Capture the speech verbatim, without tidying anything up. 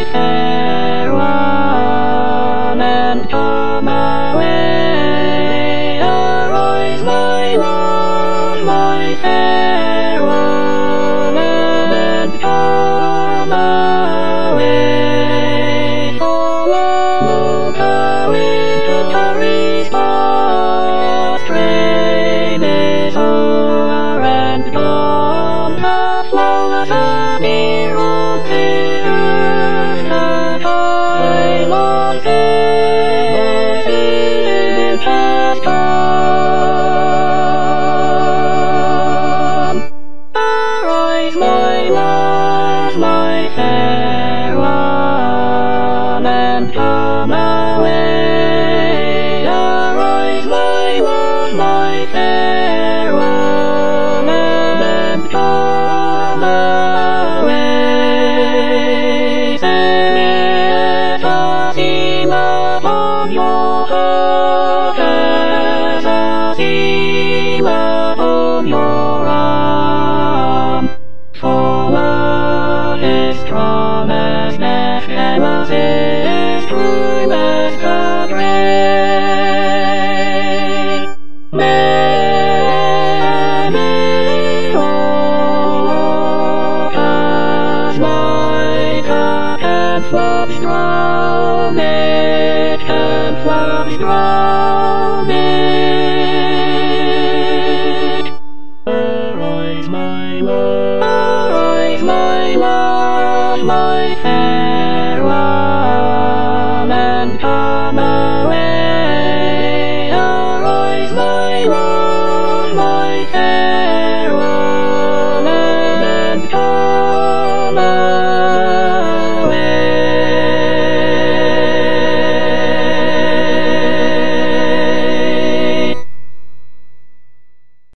fair one, and come away. Arise, my love, my fair one, and come away. Follow the wintry spot, rain is over and gone. The flowers appear on the earth, the time of day has come. Arise, my love, my fair one, and come away. Arise, my love, my fair one, and come away. Set a seam upon your heart, as a seam upon your arm. For love is strong as death, and love is true as the grave. Many waters my cup and floods drown it, and floods drown it. Arise, my love, arise, my love, my fair one, and come away. Arise, my love, my fair one, and come away.